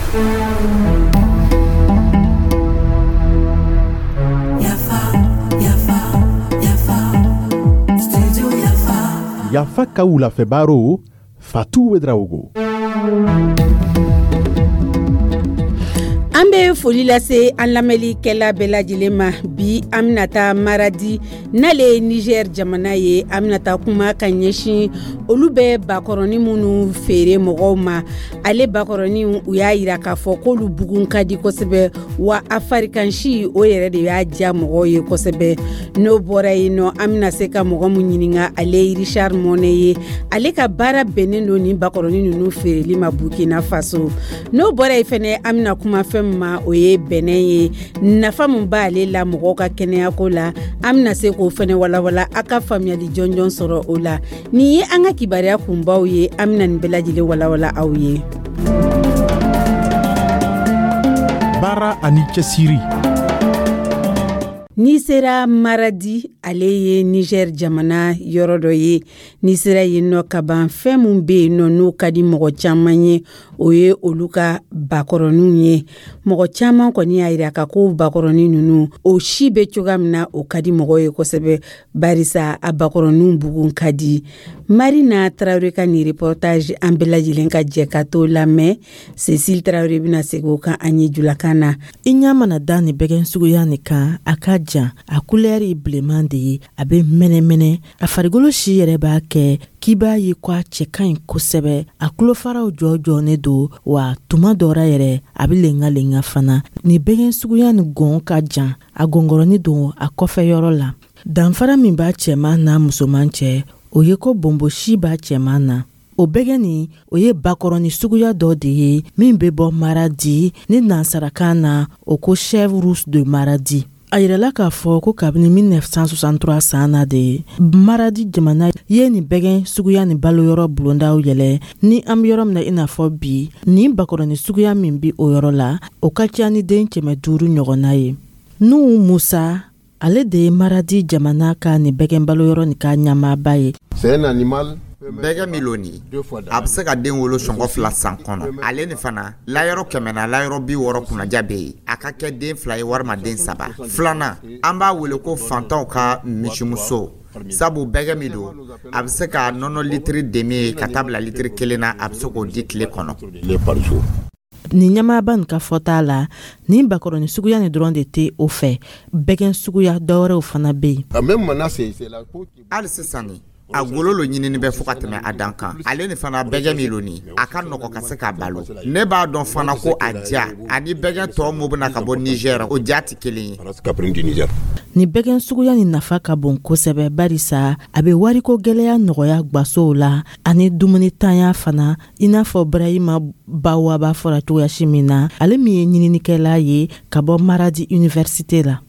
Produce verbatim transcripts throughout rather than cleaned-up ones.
Yafa Kaula Febaro, Fatou Ouedraogo. An bɛ foli lase an lamɛnlikɛla bɛɛ lajɛlen ma bi an bɛna taa Maradi n'ale ye Niger jamana ye an bɛna taa kuma ka ɲɛsin olu bɛ bakɔrɔni minnu feere mɔgɔw ma ale bakɔrɔni u y'a jira k'a fɔ k'olu bugun ka di kosɛbɛ wa afarikansi o yɛrɛ de y'a diya mɔgɔw ye kosɛbɛ n'o bɔra yen nɔ an bɛna se ka mɔgɔ min ɲininka ale Richard Mone ye ale ka baara bɛnnen don ni bakɔrɔni ninnu feereli ma Burkina Faso n'o bɔra yen fɛnɛ an bɛna kuma fɛn ma o ye bɛnɛ ye nafa min b'ale la mɔgɔw ka kɛnɛyako la an bɛna se k'o fɛnɛ walawala a ka faamuyali jɔnjɔn sɔrɔ o la nin ye an ka kibaruya kunbaw ye an bɛna nin bɛɛ lajɛlen walawala aw ye Baara ani cɛsiri. N'i sera Maradi ale ye Niger jamana yɔrɔ dɔ ye n'i sera yen nɔ ka ban fɛn min bɛ yen nɔ n'o ka di mɔgɔ caman ye o ye olu ka bakɔrɔninw ye mɔgɔ caman kɔni y'a jira ka ko bakɔrɔnin ninnu o si bɛ cogoya min na o ka di mɔgɔ ye kosɛbɛ barisa a bakɔrɔninw bugun ka di Marina Traoré ka nin reportage an bɛɛ lajɛlen ka jɛ ka t'o lamɛn Cécile Traoré bɛna segin o kan an ye julakan na i ɲa mana da ni bɛgɛn suguya nin kan a ka jan a couleur ye bilenman de ye a bɛ mɛnɛmɛnɛ a farikolo si yɛrɛ b'a kɛ k'i b'a ye ko a cɛ ka ɲi kosɛbɛ a tulofaraw jɔjɔnen don wa tuma dɔra yɛrɛ a bɛ lenga-lenga fana ni bɛgɛn suguya ni gɔn ka jan a gɔngɔrɔni don a kɔfɛ yɔrɔ la danfara min b'a cɛman n'a musoman cɛ o ye ko bɔnbɔ si b'a cɛman na o bɛgɛn ni o ye bakɔrɔni suguya dɔ de ye min bɛ bɔ Maradi ni nansarakan na o ko chèvre rousse de Maradi a yirala k'a fɔ ko kabini mille neuf cent soixante-trois san na de Maradi jamana ye ni bɛgɛn suguya ni balo yɔrɔ bulondaw yɛlɛ ni an bɛ yɔrɔ min na i n'a fɔ bi ni bakɔrɔni suguya min bi o yɔrɔ la o ka ca ni den kɛmɛ duuru ɲɔgɔnna ye Nuhu Musa ale de ye Maradi jamana ka ni bɛgɛn balo yɔrɔ ni ka ɲɛmaaba ye. C'est un animal bɛgɛ miloni a bɛ se ka den wolo sɔngɔ fila san kɔnɔ ale ni fana layɔrɔ kɛmɛ na layɔrɔ bi wɔɔrɔ kunnaja bɛ yen a ka kɛ den fila ye walima den saba filanan an b'a wele ko fantanw ka misimuso sabu bɛgɛ min don a bɛ se ka nɔnɔ litiri demi ka taa bila litiri kelen na a bɛ se k'o di tile kɔnɔ. Ni ɲɛmaaba nin ka fɔta la ni bakɔrɔni suguya ni dɔrɔn de tɛ o fɛ bɛgɛn suguya dɔwɛrɛw fana bɛ yen. hali sisan ni a gololo ɲinini bɛ fo ka tɛmɛ a dan kan ale ni fana bɛgɛ miloni a ka nɔgɔ ka se k'a balo ne b'a dɔn fana ko a ja ani bɛgɛ tɔ min bɛna ka bɔ Niger o ja tɛ kelen ye. Ni bɛgɛn suguya ni nafa ka bon kosɛbɛ barisa a bɛ wariko gɛlɛya nɔgɔya gwasow la ani dumuni tanya fana i n'a fɔ Brahima Bawaba fɔra cogoya si min na ale min ye ɲininikɛla ye ka bɔ Maradi Université la.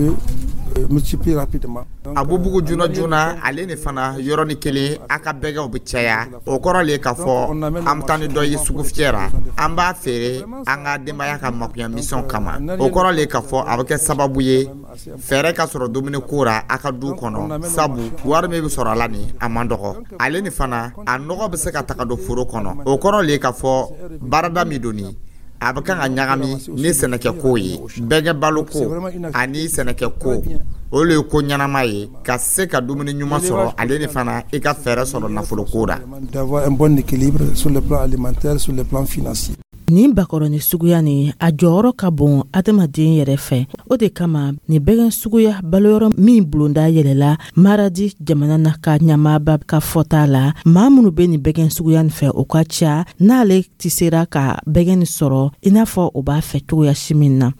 a b'u bugu joona joona ale ni fana yɔrɔ ni kelen a ka bɛgɛw bɛ caya o kɔrɔ le k'a fɔ an bɛ taa ni dɔ ye sugu fiyɛ ra an b'a feere an ka denbaya ka makuya mission kama o kɔrɔ le k'a fɔ a bɛ kɛ sababu ye fɛɛrɛ ka sɔrɔ dumuni ko ra a ka du kɔnɔ sabu wari min bɛ sɔrɔ a la ni a man dɔgɔ ale ni fana a nɔgɔ bɛ se ka taga don foro kɔnɔ o kɔrɔ le k'a fɔ baarada min don ni a bɛ kan ka ɲagami ni sɛnɛkɛ ko ye bɛgɛ balo ko ani sɛnɛkɛ ko o le ye ko ɲanama ye ka se ka dumuni ɲuman sɔrɔ ale ni fana i ka fɛɛrɛ sɔrɔ nafolo ko ra. Nin bakɔrɔni suguya ni a jɔyɔrɔ ka bon adamaden yɛrɛ fɛ o de kama ni bɛgɛn suguya baloyɔrɔ min bulonda yɛlɛla Maradi jamana na ka ɲɛmaaba ka fɔta la maa minnu bɛ ni bɛgɛn suguya nin fɛ o ka ca n'ale tɛ sera ka bɛgɛn nin sɔrɔ i n'a fɔ o b'a fɛ cogoya si min na.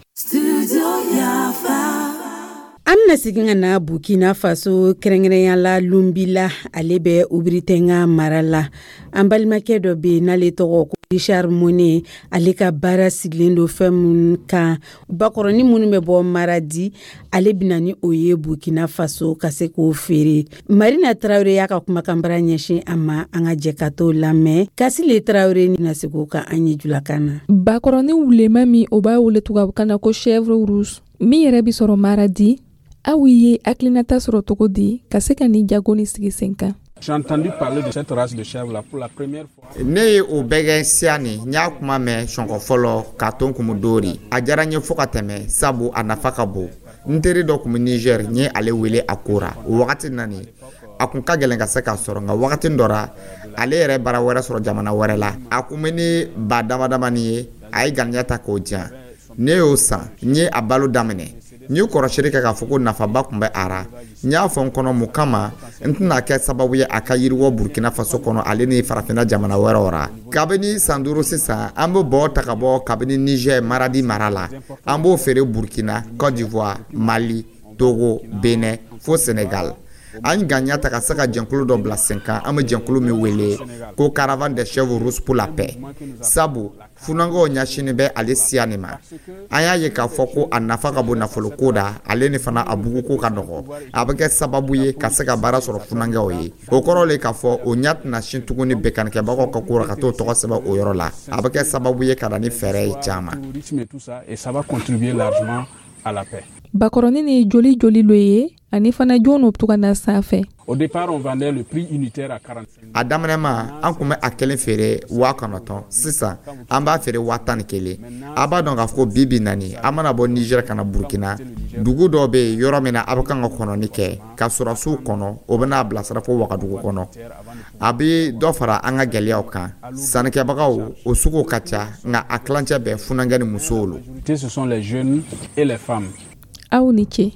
An bɛna segin ka na Burkina Faso kɛrɛnkɛrɛnya la Lumbila ale bɛ Ubiritenga mara la an balimakɛ dɔ bɛ yen n'ale tɔgɔ ko Richard Mone ale ka baara sigilen don fɛn minnu kan bakɔrɔni minnu bɛ bɔ Maradi ale bɛna ni o ye Burkina Faso ka se k'o feere Marina Traoré y'a ka kumakan bara ɲɛsin a ma an ka jɛ ka t'o lamɛn Kasile Traoré ni na se k'o kan an ye julakan na. Bakɔrɔni wulema min o b'a wele tubabukan na ko chèvre rousse min yɛrɛ bɛ sɔrɔ Maradi aw ye hakilinata sɔrɔ cogo di ka se ka nin jago ni sigi sen kan. J'ai entendu parler de cette race de chèvre là pour la première fois. Ne o bɛgɛ siani nya kuma mɛ sɔngɔ fɔlɔ ka ton kumu dori a diyara n ye fo ka tɛmɛ sabu a nafa ka bon n teri dɔ kun bɛ Niger n ye ale wele a kora o wagati nani a kun ka gɛlɛn ka se k'a sɔrɔ nka wagati dɔ la ale yɛrɛ bara wɛrɛ sɔrɔ jamana wɛrɛ la a kun bɛ ni ba dama dama ni ye a ye ganiya ta k'o diyan ne y'o san n ye a balo daminɛ n ye kɔrɔsiri kɛ k'a fɔ ko nafaba kun bɛ a ra n y'a fɔ n kɔnɔ mun kama n tɛna kɛ sababu ye a ka yiriwɔ Burkina Faso kɔnɔ ale ni farafinna jamana wɛrɛw ra kabini san duuru sisan an bɛ bɔ ta ka bɔ kabini Niger Maradi mara la an b'o feere Burkina, Côte d'Ivoire, Mali, Togo, Benin fo Senegal an ganiya ta ka se ka jɛnkulu dɔ bila sen kan an bɛ jɛnkulu min wele ko Caravane des chèvres rousses pour la paix sabu funango ɲɛsinin bɛ ale siya nin ma an y'a ye k'a fɔ ko a nafa ka bon nafolo ko da ale ni fana a bugu ko ka nɔgɔ a bɛ kɛ sababu ye ka se ka baara sɔrɔ funangɛw ye o kɔrɔ le k'a fɔ o ɲa tɛna sin tuguni bɛnkanikɛbagaw ka ko ra ka t'o tɔgɔ sɛbɛn o yɔrɔ la a bɛ kɛ sababu ye ka na ni fɛɛrɛ ye caman. Et ça va contribuer largement à la paix. Bakɔrɔni ni joli joli lo ye ani fana jɔnw bɛ to ka na sanfɛ. Au départ, on vendait le prix unitaire à quarante-cinq. A daminɛma an kun bɛ a kelen feere waa kɔnɔntɔn sisan an b'a feere waa tan ni kelen a b'a dɔn k'a fɔ ko bi bi nani an mana bɔ Niger ka na Burkina dugu dɔw bɛ yen yɔrɔ min na a bɛ kan ka kɔnɔni kɛ ka sɔrɔsiw kɔnɔ o bɛ n'a bilasira fo Wagadugu kɔnɔ a bɛ dɔ fara an ka gɛlɛyaw kan sannikɛbagaw o sugu ka ca nka a tilancɛ bɛɛ funangɛ ni musow lo. Ce sont les jeunes et les femmes. Aw ni ce.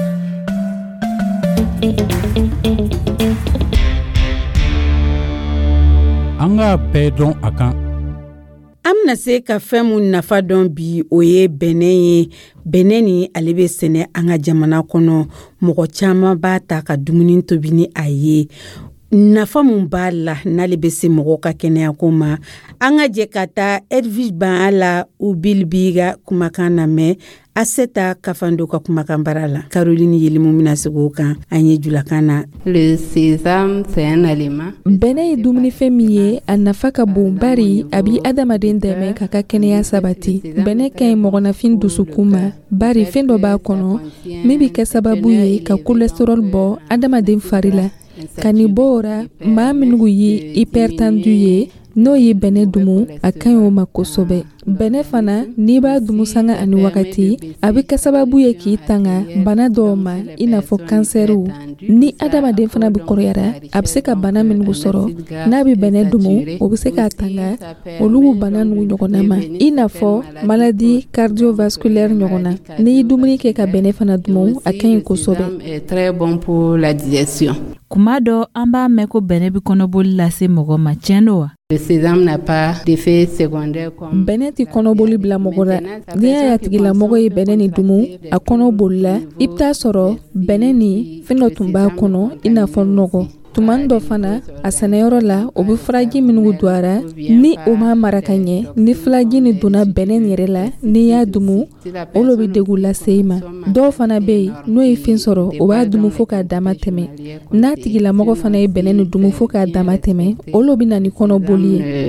An ka bɛɛ dɔn a kan. An bɛna se ka fɛn mun nafa dɔn bi o ye bɛnɛ ye bɛnɛ ni ale bɛ sɛnɛ an ka jamana kɔnɔ mɔgɔ caman b'a ta ka dumuni tobi ni a ye nafa mun b'a la n'ale bɛ se mɔgɔw ka kɛnɛya ko ma an ka jɛ ka taa Edwige Ban la u Bilibiga kumakan lamɛn Aseta Kafando ka kumakan bara la Caroline Yelimu mina se k'o kan an ye julakan na. Le sésame c'est un aliment. Bɛnɛ ye dumunifɛn min ye a nafa ka bon bari a bi adamaden dɛmɛ ka ka kɛnɛya sabati. Bɛnɛ ka ɲi mɔgɔnafin dusukun ma bari fɛn dɔ b'a kɔnɔ min bi kɛ sababu ye ka cholesterol bɔ adamaden fari la. Ka nin bɔ o ra maa minnu ye hypertendu ye n'o ye bɛnɛ dumu a ka ɲi o ma kosɛbɛ. Bɛnɛ fana n'i b'a dumu sanga ani wagati a bɛ kɛ sababu ye k'i tanga bana dɔw ma i n'a fɔ kansɛriw ni adamaden fana bɛ kɔrɔyara a bɛ se ka bana minnu sɔrɔ n'a bɛ bɛnɛ dumu o bɛ se k'a tanga olu bana ninnu ɲɔgɔnna ma i n'a fɔ maladie cardiovasculaire ɲɔgɔnna n'i ye dumuni kɛ ka bɛnɛ fana dumu a ka ɲi kosɛbɛ. Très bon pour la digestion. Kuma dɔ an b'a mɛn ko bɛnɛ bɛ kɔnɔboli lase mɔgɔ ma tiɲɛ don wa? Le sésame n'a pas d'effet secondaire comme bɛnɛ ti kɔnɔboli bila mɔgɔ la n'i y'a ye a tigilamɔgɔ ye bɛnɛ ni dumu a kɔnɔ bolila i bɛ taa sɔrɔ bɛnɛ ni fɛn dɔ tun b'a kɔnɔ i n'a fɔ nɔgɔ tuma dɔ fana a sɛnɛyɔrɔ la o bɛ furaji minnu don a ra ni o ma mara ka ɲɛ ni furaji ni donna bɛnɛ yɛrɛ la n'i y'a dumu olu bɛ degun lase i ma dɔw fana bɛ yen n'o ye fɛn sɔrɔ o b'a dumu fo k'a dama tɛmɛ n'a tigilamɔgɔ fana ye bɛnɛ ni dumu fo k'a dama tɛmɛ olu bɛ na ni kɔnɔboli ye.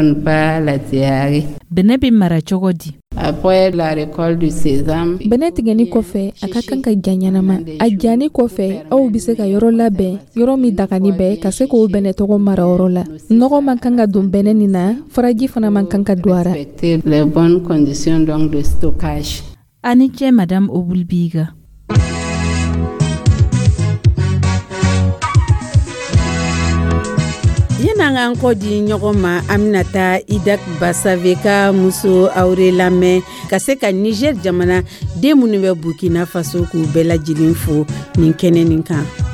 Bɛnɛ bɛ mara cogo di? Après la récolte du sésame, bɛnɛ tigɛni kɔfɛ a ka kan ka ja ɲanama a jani kɔfɛ aw bɛ se ka yɔrɔ labɛn yɔrɔ min dagani bɛ ka se k'o bɛnɛ tɔgɔ mara yɔrɔ la nɔgɔ man kan ka don bɛnɛ nin na faraji fana man kan ka don a ra. Les bonnes conditions donc de stockage. Ani cɛ Madame Bilibiga. Yana an kɔ di ɲɔgɔn ma an bɛna taa Idak Basave ka muso Aure lamɛn ka se ka Niger jamana den minnu bɛ Burkina Faso k'u bɛɛ lajɛlen fo nin kɛnɛ nin kan.